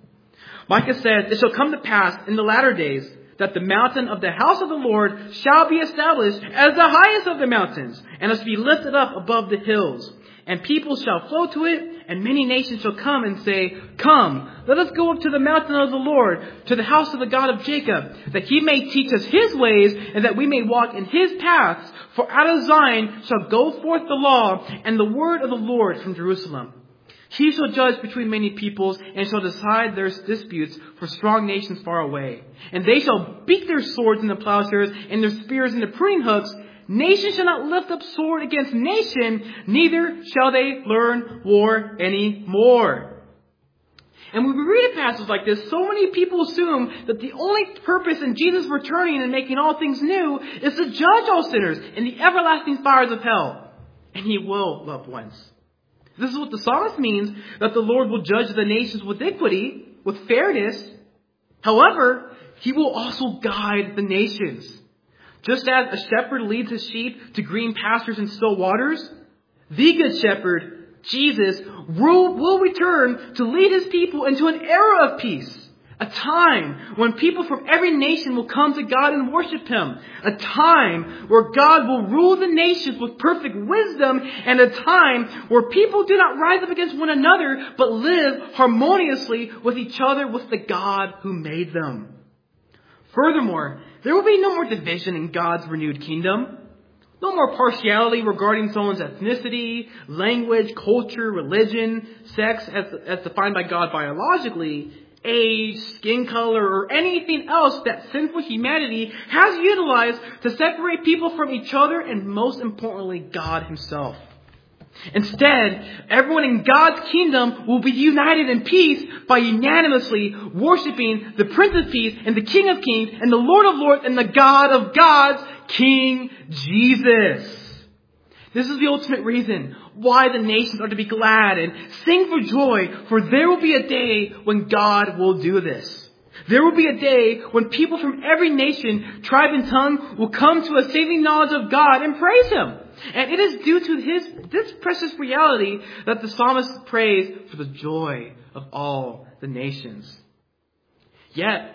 Micah says, "It shall come to pass in the latter days that the mountain of the house of the Lord shall be established as the highest of the mountains, and is to be lifted up above the hills. And people shall flow to it, and many nations shall come and say, Come, let us go up to the mountain of the Lord, to the house of the God of Jacob, that He may teach us His ways, and that we may walk in His paths. For out of Zion shall go forth the law, and the word of the Lord from Jerusalem. He shall judge between many peoples, and shall decide their disputes for strong nations far away. And they shall beat their swords into plowshares, and their spears into pruning hooks. Nation shall not lift up sword against nation, neither shall they learn war any more." And when we read a passage like this, so many people assume that the only purpose in Jesus returning and making all things new is to judge all sinners in the everlasting fires of hell. And he will, loved ones. This is what the psalmist means, that the Lord will judge the nations with equity, with fairness. However, he will also guide the nations. Just as a shepherd leads his sheep to green pastures and still waters, the good shepherd, Jesus, will, will return to lead his people into an era of peace. A time when people from every nation will come to God and worship him. A time where God will rule the nations with perfect wisdom. And a time where people do not rise up against one another, but live harmoniously with each other, with the God who made them. Furthermore, there will be no more division in God's renewed kingdom. No more partiality regarding someone's ethnicity, language, culture, religion, sex, as, as defined by God biologically, age, skin color, or anything else that sinful humanity has utilized to separate people from each other and, most importantly, God himself. Instead, everyone in God's kingdom will be united in peace by unanimously worshiping the Prince of Peace and the King of Kings and the Lord of Lords and the God of Gods, King Jesus. This is the ultimate reason why the nations are to be glad and sing for joy, for there will be a day when God will do this. There will be a day when people from every nation, tribe, and tongue will come to a saving knowledge of God and praise him. And it is due to his this precious reality that the psalmist prays for the joy of all the nations. Yet,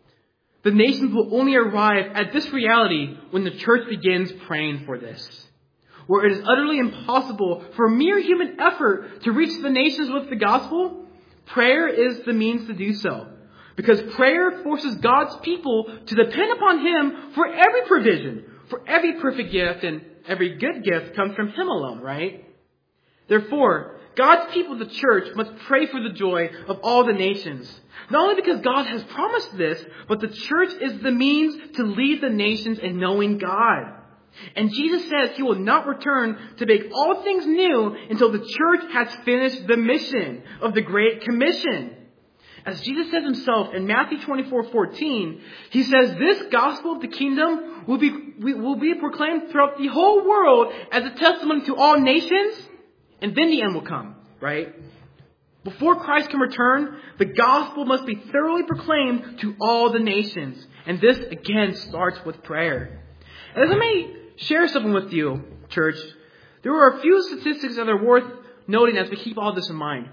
the nations will only arrive at this reality when the church begins praying for this. Where it is utterly impossible for mere human effort to reach the nations with the gospel, prayer is the means to do so. Because prayer forces God's people to depend upon him for every provision, for every perfect gift, and every good gift comes from him alone, right? Therefore, God's people, the church, must pray for the joy of all the nations. Not only because God has promised this, but the church is the means to lead the nations in knowing God. And Jesus says he will not return to make all things new until the church has finished the mission of the Great Commission. As Jesus says himself in Matthew twenty-four fourteen, he says this gospel of the kingdom will be, will be proclaimed throughout the whole world as a testimony to all nations, and then the end will come, right? Before Christ can return, the gospel must be thoroughly proclaimed to all the nations. And this, again, starts with prayer. And let me share something with you, church. There are a few statistics that are worth noting as we keep all this in mind.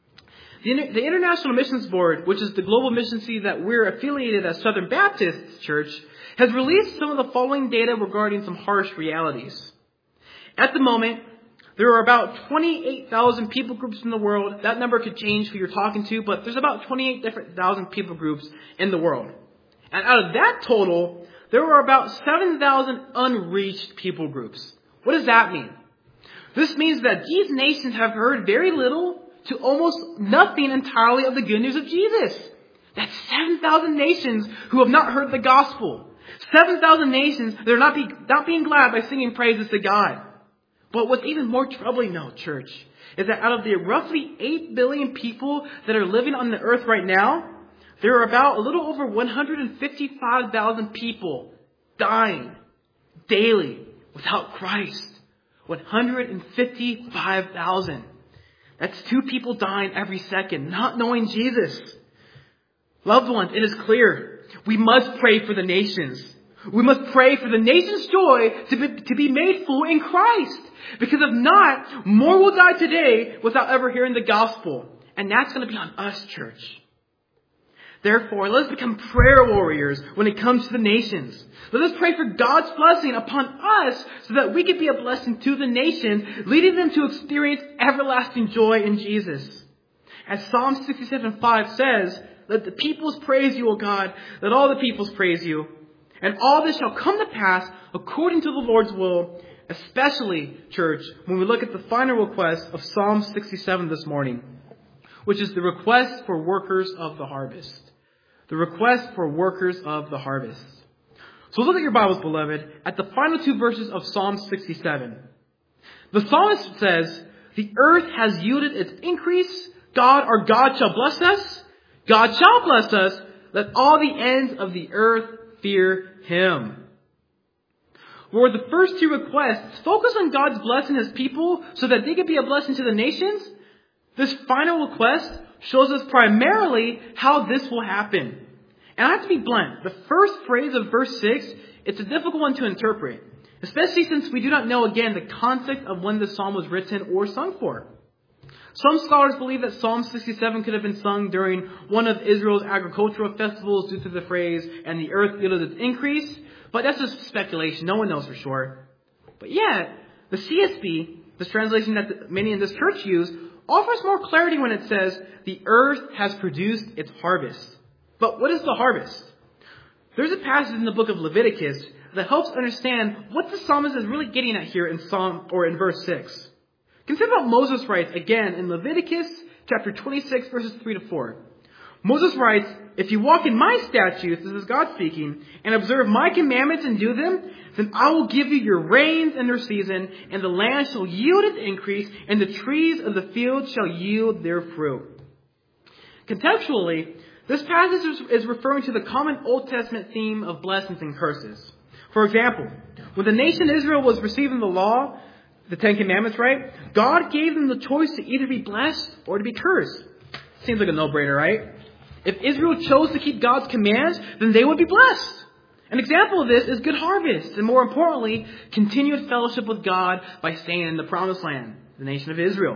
The, the International Missions Board, which is the global mission see that we're affiliated as Southern Baptist Church, has released some of the following data regarding some harsh realities. At the moment, there are about twenty-eight thousand people groups in the world. That number could change who you're talking to, but there's about twenty-eight different thousand people groups in the world. And out of that total, there are about seven thousand unreached people groups. What does that mean? This means that these nations have heard very little to almost nothing entirely of the good news of Jesus. That's seven thousand nations who have not heard the gospel. seven thousand nations that are not, be, not being glad by singing praises to God. But what's even more troubling now, church, is that out of the roughly eight billion people that are living on the earth right now, there are about a little over one hundred fifty-five thousand people dying daily without Christ. one hundred fifty-five thousand. That's two people dying every second, not knowing Jesus. Loved ones, it is clear. We must pray for the nations. We must pray for the nation's joy to be, to be made full in Christ. Because if not, more will die today without ever hearing the gospel. And that's going to be on us, church. Therefore, let us become prayer warriors when it comes to the nations. Let us pray for God's blessing upon us so that we can be a blessing to the nations, leading them to experience everlasting joy in Jesus. As Psalm sixty-seven five says, let the peoples praise you, O God. Let all the peoples praise you. And all this shall come to pass according to the Lord's will, especially, church, when we look at the final request of Psalm sixty-seven this morning, which is the request for workers of the harvest. The request for workers of the harvest. So look at your Bibles, beloved, at the final two verses of Psalm sixty-seven. The psalmist says, the earth has yielded its increase. God, our God, shall bless us. God shall bless us. Let all the ends of the earth fear him. where the first two requests focus on God's blessing His people so that they could be a blessing to the nations, this final request shows us primarily how this will happen. And I have to be blunt. The first phrase of verse six, it's a difficult one to interpret, especially since we do not know, again, the context of when this psalm was written or sung for. Some scholars believe that Psalm sixty-seven could have been sung during one of Israel's agricultural festivals due to the phrase, and the earth yielded its increase. But that's just speculation. No one knows for sure. But yet, the C S B, this translation that many in this church use, offers more clarity when it says, the earth has produced its harvest. But what is the harvest? There's a passage in the book of Leviticus that helps understand what the psalmist is really getting at here in Psalm or in verse six. Consider what Moses writes again in Leviticus chapter twenty-six, verses three to four. Moses writes, if you walk in my statutes, this is God speaking, and observe my commandments and do them, then I will give you your rains in their season, and the land shall yield its increase, and the trees of the field shall yield their fruit. Contextually, this passage is referring to the common Old Testament theme of blessings and curses. For example, when the nation Israel was receiving the law, the Ten Commandments, right? God gave them the choice to either be blessed or to be cursed. Seems like a no-brainer, right? If Israel chose to keep God's commands, then they would be blessed. An example of this is good harvest, and more importantly, continued fellowship with God by staying in the promised land, the nation of Israel.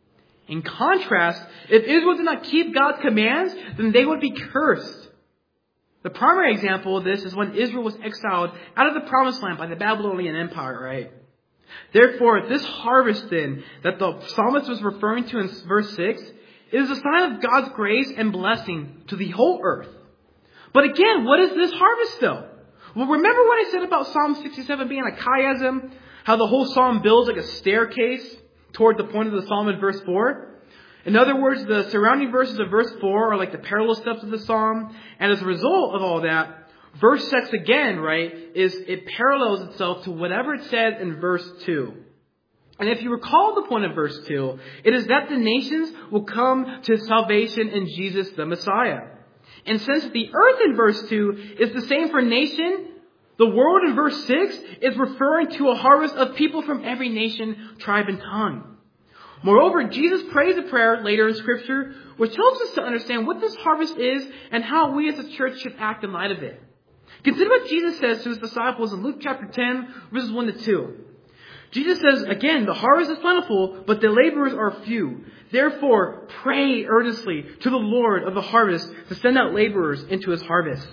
In contrast, if Israel did not keep God's commands, then they would be cursed. The primary example of this is when Israel was exiled out of the promised land by the Babylonian Empire, right? Therefore, this harvest then that the psalmist was referring to in verse six is a sign of God's grace and blessing to the whole earth. But again, what is this harvest though? Well, remember what I said about Psalm sixty-seven being a chiasm? How the whole psalm builds like a staircase toward the point of the psalm in verse four? In other words, the surrounding verses of verse four are like the parallel steps of the psalm. And as a result of all that, verse six again, right, is it parallels itself to whatever it says in verse two. And if you recall the point of verse two, it is that the nations will come to salvation in Jesus the Messiah. And since the earth in verse two is the same for nation, the world in verse six is referring to a harvest of people from every nation, tribe, and tongue. Moreover, Jesus prays a prayer later in Scripture which helps us to understand what this harvest is and how we as a church should act in light of it. Consider what Jesus says to his disciples in Luke chapter ten, verses one to two. Jesus says, again, the harvest is plentiful, but the laborers are few. Therefore, pray earnestly to the Lord of the harvest to send out laborers into his harvest.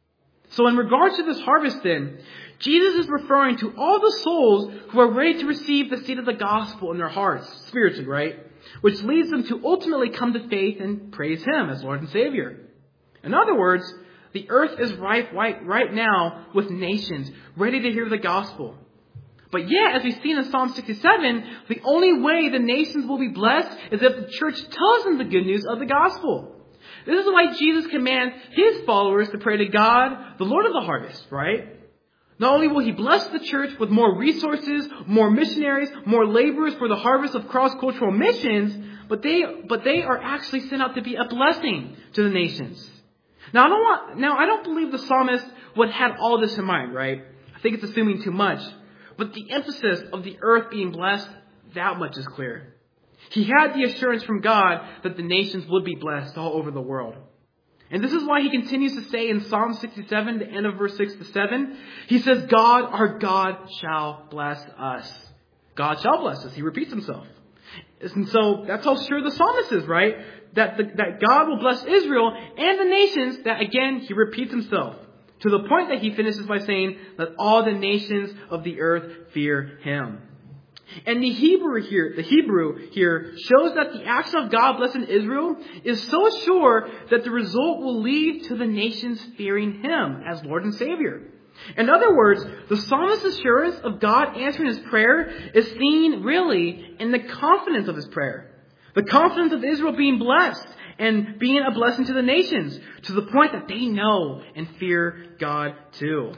So in regards to this harvest then, Jesus is referring to all the souls who are ready to receive the seed of the gospel in their hearts, spiritually, right? Which leads them to ultimately come to faith and praise him as Lord and Savior. In other words, the earth is ripe right, right now with nations ready to hear the gospel. But yet, as we see in Psalm sixty-seven, the only way the nations will be blessed is if the church tells them the good news of the gospel. This is why Jesus commands his followers to pray to God, the Lord of the harvest, right? Not only will he bless the church with more resources, more missionaries, more laborers for the harvest of cross-cultural missions, but they, but they are actually sent out to be a blessing to the nations. Now, I don't want, now, I don't believe the psalmist would have all this in mind, right? I think it's assuming too much. But the emphasis of the earth being blessed, that much is clear. He had the assurance from God that the nations would be blessed all over the world. And this is why he continues to say in Psalm sixty-seven, the end of verse six to seven, he says, God, our God, shall bless us. God shall bless us. He repeats himself. And so that's how sure the psalmist is, right? That, the, that God will bless Israel and the nations, that again, he repeats himself. To the point that he finishes by saying that all the nations of the earth fear him. And the Hebrew here, the Hebrew here shows that the action of God blessing Israel is so sure that the result will lead to the nations fearing him as Lord and Savior. In other words, the psalmist's assurance of God answering his prayer is seen really in the confidence of his prayer. The confidence of Israel being blessed and being a blessing to the nations, to the point that they know and fear God too.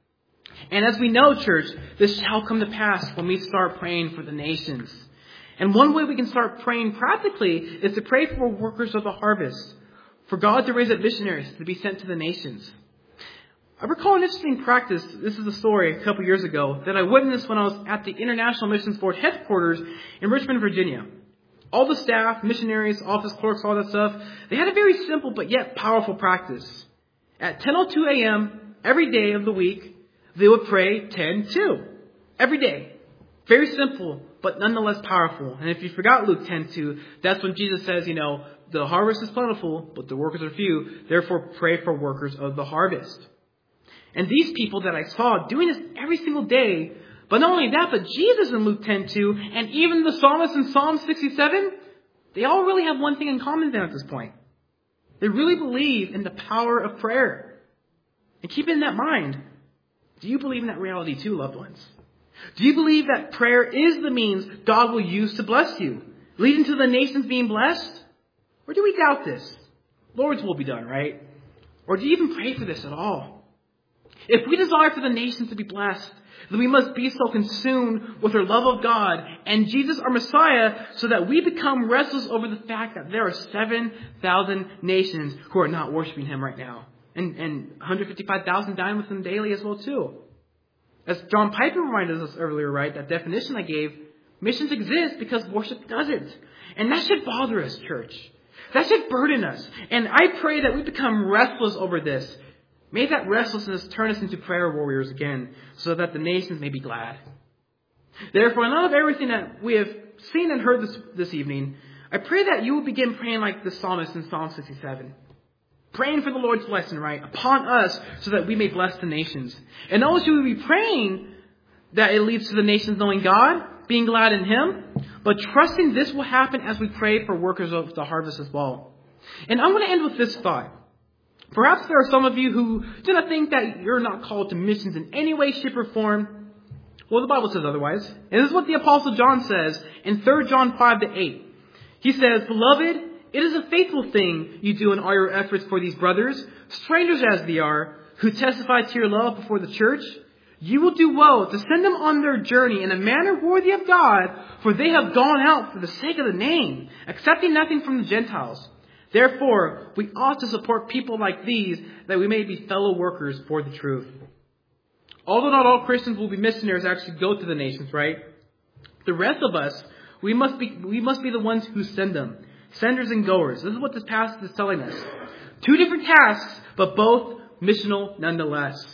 And as we know, church, this shall come to pass when we start praying for the nations. And one way we can start praying practically is to pray for workers of the harvest, for God to raise up missionaries to be sent to the nations. I recall an interesting practice. This is a story a couple years ago that I witnessed when I was at the International Missions Board headquarters in Richmond, Virginia. All the staff, missionaries, office clerks, all that stuff, they had a very simple but yet powerful practice. At ten oh two a.m. every day of the week, they would pray ten two. Every day. Very simple, but nonetheless powerful. And if you forgot Luke ten two, that's when Jesus says, you know, the harvest is plentiful, but the workers are few. Therefore, pray for workers of the harvest. And these people that I saw doing this every single day, but not only that, but Jesus in Luke ten two, and even the psalmist in Psalm sixty-seven, they all really have one thing in common then at this point. They really believe in the power of prayer. And keep in that mind, do you believe in that reality too, loved ones? Do you believe that prayer is the means God will use to bless you, leading to the nations being blessed? Or do we doubt this? Lord's will be done, right? Or do you even pray for this at all? If we desire for the nations to be blessed, then we must be so consumed with our love of God and Jesus our Messiah so that we become restless over the fact that there are seven thousand nations who are not worshiping Him right now. And, and one hundred fifty-five thousand dine with Him daily as well too. As John Piper reminded us earlier, right, that definition I gave, missions exist because worship doesn't. And that should bother us, church. That should burden us. And I pray that we become restless over this. May that restlessness turn us into prayer warriors again, so that the nations may be glad. Therefore, in light of everything that we have seen and heard this, this evening, I pray that you will begin praying like the psalmist in Psalm sixty-seven. Praying for the Lord's blessing, right, upon us so that we may bless the nations. And not only should we be praying that it leads to the nations knowing God, being glad in Him, but trusting this will happen as we pray for workers of the harvest as well. And I want to end with this thought. Perhaps there are some of you who do not think that you're not called to missions in any way, shape, or form. Well, the Bible says otherwise. And this is what the Apostle John says in Third John five to eight. He says, "Beloved, it is a faithful thing you do in all your efforts for these brothers, strangers as they are, who testify to your love before the church. You will do well to send them on their journey in a manner worthy of God, for they have gone out for the sake of the name, accepting nothing from the Gentiles. Therefore, we ought to support people like these, that we may be fellow workers for the truth." Although not all Christians will be missionaries actually go to the nations, right? The rest of us, we must be we must be the ones who send them. Senders and goers. This is what this passage is telling us. Two different tasks, but both missional nonetheless.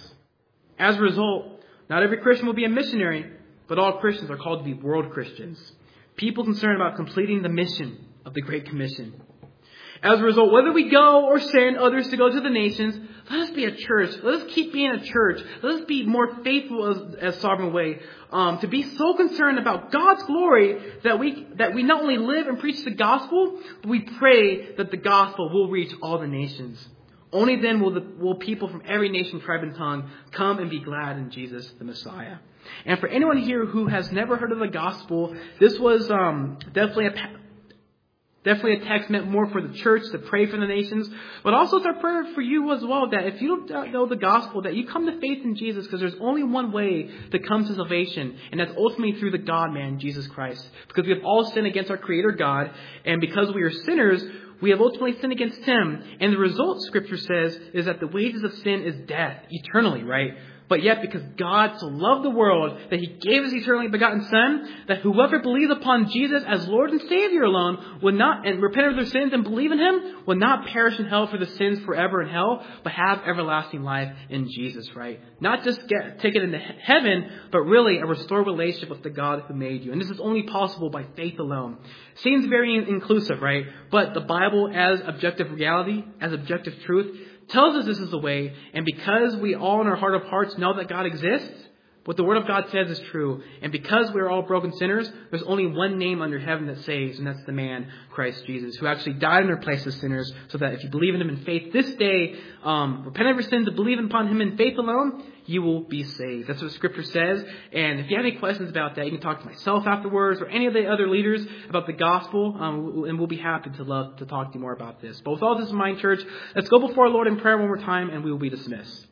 As a result, not every Christian will be a missionary, but all Christians are called to be world Christians. People concerned about completing the mission of the Great Commission. As a result, whether we go or send others to go to the nations, let us be a church. Let us keep being a church. Let us be more faithful as, as Sovereign Way. Um, to be so concerned about God's glory that we that we not only live and preach the gospel, but we pray that the gospel will reach all the nations. Only then will the will people from every nation, tribe, and tongue come and be glad in Jesus, the Messiah. And for anyone here who has never heard of the gospel, this was um, definitely a Definitely a text meant more for the church to pray for the nations. But also it's our prayer for you as well, that if you don't know the gospel, that you come to faith in Jesus, because there's only one way to come to salvation. And that's ultimately through the God-man, Jesus Christ. Because we have all sinned against our Creator God. And because we are sinners, we have ultimately sinned against Him. And the result, Scripture says, is that the wages of sin is death, eternally, right? But yet, because God so loved the world that He gave His eternally begotten Son, that whoever believes upon Jesus as Lord and Savior alone would not, and repent of their sins and believe in Him, would not perish in hell for the sins forever in hell, but have everlasting life in Jesus, right? Not just get take it into heaven, but really a restored relationship with the God who made you. And this is only possible by faith alone. Seems very inclusive, right? But the Bible, as objective reality, as objective truth, tells us this is the way, and because we all in our heart of hearts know that God exists, what the Word of God says is true, and because we're all broken sinners, there's only one name under heaven that saves, and that's the man, Christ Jesus, who actually died in our place as sinners, so that if you believe in Him in faith this day, um, repent of your sins and believe upon Him in faith alone, you will be saved. That's what Scripture says, and if you have any questions about that, you can talk to myself afterwards, or any of the other leaders about the gospel, um, and we'll be happy to love to talk to you more about this. But with all this in mind, church, let's go before our Lord in prayer one more time, and we will be dismissed.